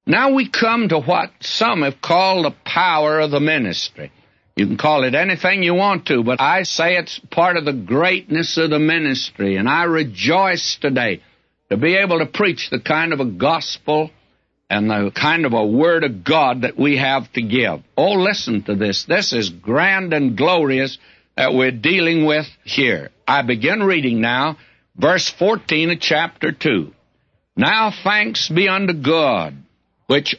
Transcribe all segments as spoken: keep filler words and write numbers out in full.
Now we come to what some have called the power of the ministry. You can call it anything you want to, but I say it's part of the greatness of the ministry, and I rejoice today to be able to preach the kind of a gospel and the kind of a word of God that we have to give. Oh, listen to this. This is grand and glorious that we're dealing with here. I begin reading now, verse fourteen of chapter two. Now thanks be unto God, which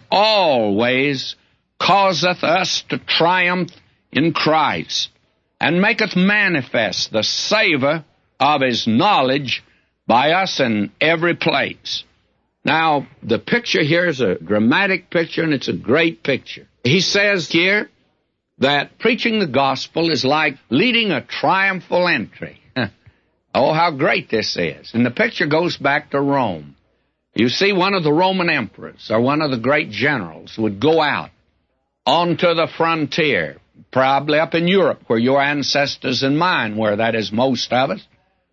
always causeth us to triumph in Christ, and maketh manifest the savour of his knowledge by us in every place. Now, the picture here is a dramatic picture, and it's a great picture. He says here that preaching the gospel is like leading a triumphal entry. Oh, how great this is. And the picture goes back to Rome. You see, one of the Roman emperors or one of the great generals would go out onto the frontier, probably up in Europe where your ancestors and mine were, that is most of us,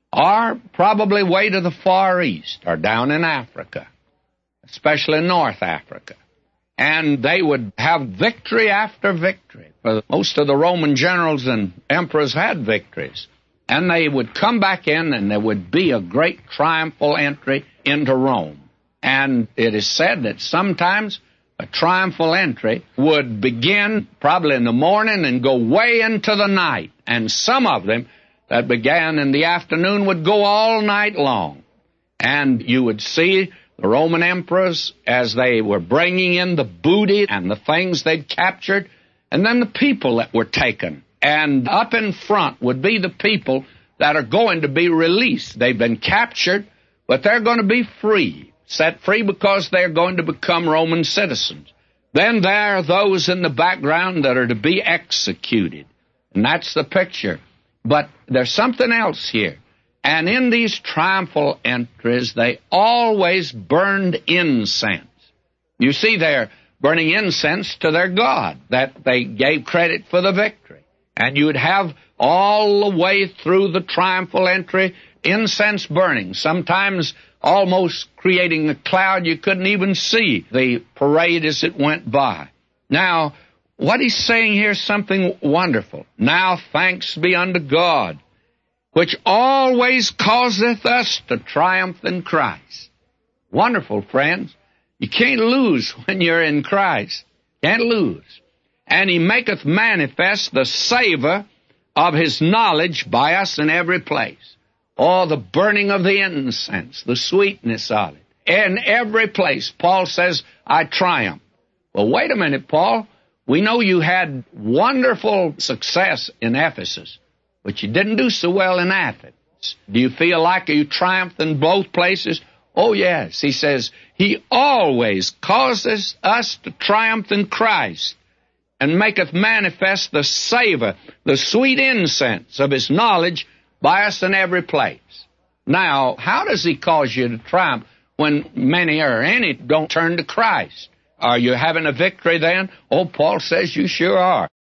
or probably way to the Far East or down in Africa, especially North Africa. And they would have victory after victory. For most of the Roman generals and emperors had victories. And they would come back in, and there would be a great triumphal entry into Rome. And it is said that sometimes a triumphal entry would begin probably in the morning and go way into the night. And some of them that began in the afternoon would go all night long. And you would see the Roman emperors as they were bringing in the booty and the things they'd captured, and then the people that were taken. And up in front would be the people that are going to be released. They've been captured, but they're going to be free, set free because they're going to become Roman citizens. Then there are those in the background that are to be executed. And that's the picture. But there's something else here. And in these triumphal entries, they always burned incense. You see, they're burning incense to their God, that they gave credit for the victory. And you would have all the way through the triumphal entry incense burning, sometimes almost creating a cloud you couldn't even see the parade as it went by. Now, what he's saying here is something wonderful. Now thanks be unto God, which always causeth us to triumph in Christ. Wonderful, friends. You can't lose when you're in Christ. Can't lose. And he maketh manifest the savour of his knowledge by us in every place. Oh, the burning of the incense, the sweetness of it. In every place, Paul says, I triumph. Well, wait a minute, Paul. We know you had wonderful success in Ephesus, but you didn't do so well in Athens. Do you feel like you triumphed in both places? Oh, yes. He says, he always causes us to triumph in Christ, and maketh manifest the savour, the sweet incense of his knowledge by us in every place. Now, how does he cause you to triumph when many or any don't turn to Christ? Are you having a victory then? Oh, Paul says you sure are.